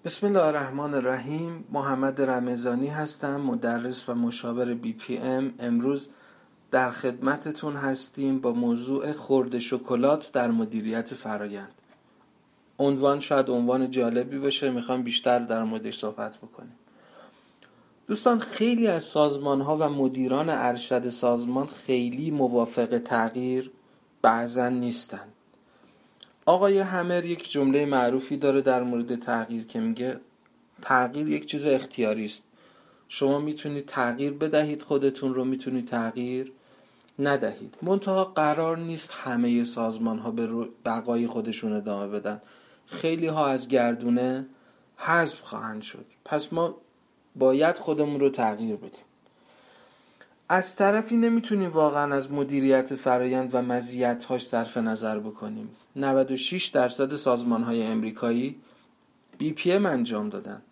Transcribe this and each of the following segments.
بسم الله الرحمن الرحیم. محمد رمضانی هستم، مدرس و مشاور BPM. امروز در خدمتتون هستیم با موضوع خرد شکلات در مدیریت فرایند. شاید عنوان جالبی باشه، میخوام بیشتر در موردش صحبت بکنیم. دوستان، خیلی از سازمان‌ها و مدیران ارشد سازمان خیلی موافق تغییر بعضا نیستن. آقای همر یک جمله معروفی داره در مورد تغییر که میگه تغییر یک چیز اختیاری است. شما میتونید تغییر بدهید خودتون رو، میتونید تغییر ندهید. منتها قرار نیست همه سازمان ها به بقای خودشون ادامه بدن. خیلی ها از گردونه حذف خواهند شد. پس ما باید خودمون رو تغییر بدیم. از طرفی نمیتونیم واقعا از مدیریت فرایند و مزیت‌هاش صرف نظر بکنیم. 96% سازمان‌های امریکایی BPM انجام دادن.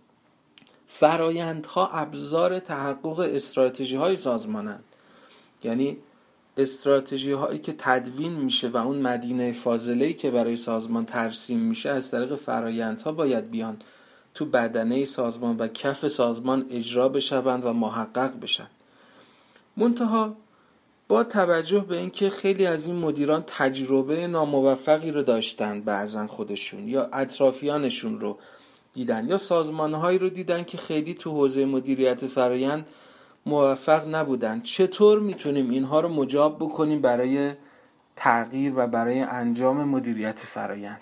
فرایندها ابزار تحقق استراتژی‌های سازمانند. یعنی استراتژی‌هایی که تدوین میشه و اون مدینه فاضله‌ای که برای سازمان ترسیم میشه از طریق فرایندها باید بیان تو بدنه سازمان و کف سازمان اجرا بشوند و محقق بشن. منتها با توجه به اینکه خیلی از این مدیران تجربه ناموفقی رو داشتن، بعضن خودشون یا اطرافیانشون رو دیدن یا سازمانهایی رو دیدن که خیلی تو حوزه مدیریت فرایند موفق نبودن، چطور میتونیم اینها رو مجاب بکنیم برای تغییر و برای انجام مدیریت فرایند؟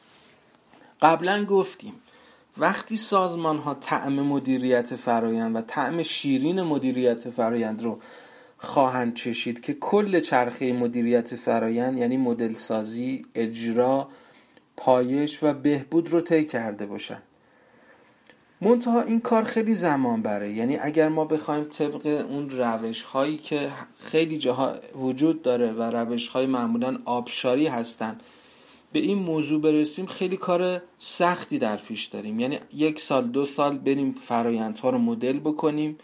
قبلا گفتیم وقتی سازمان‌ها طعم مدیریت فرایند و طعم شیرین مدیریت فرایند رو خواهند چشید که کل چرخه مدیریت فرایند یعنی مدل سازی، اجرا، پایش و بهبود رو طی کرده باشن. منتها این کار خیلی زمان بره. یعنی اگر ما بخوایم طبق اون روش هایی که خیلی جاها وجود داره و روش های معمولاً آبشاری هستن به این موضوع برسیم، خیلی کار سختی در پیش داریم. یعنی 1 سال 2 سال بریم فرایندها رو مدل بکنیم،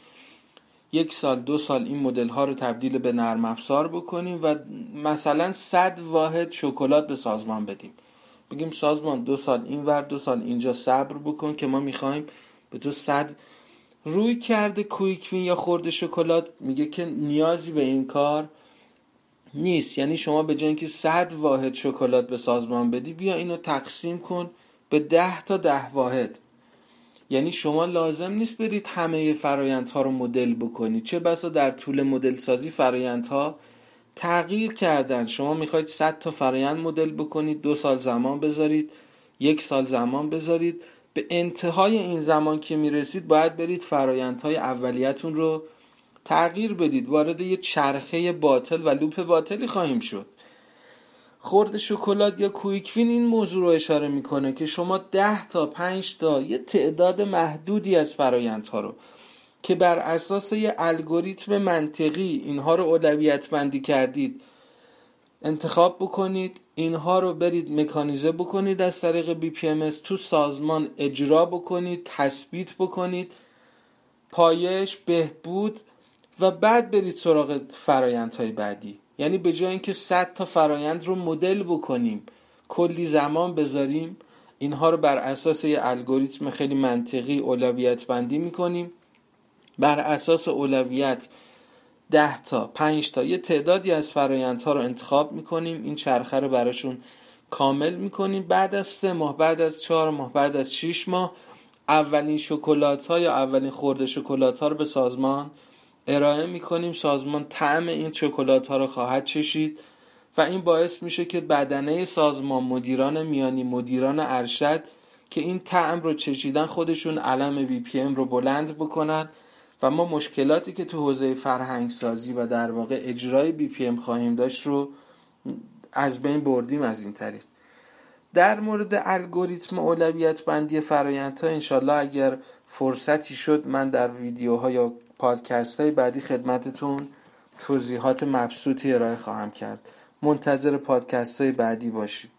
1 سال 2 سال این مدل ها رو تبدیل به نرم افزار بکنیم و مثلا 100 واحد شکلات به سازمان بدیم. بگیم سازمان 2 سال این ور 2 سال اینجا صبر بکن که ما میخوایم به تو 100 روی کرده کویکوین یا خرد شکلات میگه که نیازی به این کار نیست. یعنی شما به جای اینکه 100 واحد شکلات به سازمان بدی، بیا اینو تقسیم کن به 10 تا 10 واحد. یعنی شما لازم نیست برید همه فرایندها رو مدل بکنید. چه بسا در طول مدل سازی فرایندها تغییر کردن. شما میخواید 100 تا فرایند مدل بکنید، 2 سال زمان بذارید، 1 سال زمان بذارید. به انتهای این زمان که میرسید باید برید فرایندهای اولیتون رو تغییر بدید. وارد یه چرخه باطل و لوپ باطلی خواهیم شد. خرد شکلات یا کویکوین این موضوع رو اشاره میکنه که شما 10 تا 5 تا یه تعداد محدودی از فرایندها رو که بر اساس یه الگوریتم منطقی اینها رو اولویت بندی کردید انتخاب بکنید، اینها رو برید مکانیزه بکنید از طریق BPMS تو سازمان اجرا بکنید، تثبیت بکنید، پایش، بهبود و بعد برید سراغ فرایندهای بعدی. یعنی به جای اینکه 100 تا فرایند رو مدل بکنیم، کلی زمان بذاریم، اینها رو بر اساس یه الگوریتم خیلی منطقی اولویت بندی میکنیم. بر اساس اولویت 10 تا 5 تا یه تعدادی از فرایندها رو انتخاب میکنیم، این چرخه رو براشون کامل میکنیم. بعد از 3 ماه، بعد از 4 ماه، بعد از 6 ماه اولین شکلات ها یا اولین خرد شکلات ها رو به سازمان ارائه میکنیم. سازمان طعم این شکلات ها رو خواهد چشید و این باعث میشه که بدنه سازمان، مدیران میانی، مدیران ارشد که این طعم رو چشیدن خودشون علم BPM رو بلند بکنن و ما مشکلاتی که تو حوزه فرهنگ سازی و در واقع اجرای BPM خواهیم داشت رو از بین بردیم. از این طریق در مورد الگوریتم اولویت بندی فرآیندها انشالله اگر فرصتی شد من در ویدیوها یا پادکست های بعدی خدمتتون توضیحات مبسوطی ارائه خواهم کرد. منتظر پادکست های بعدی باشید.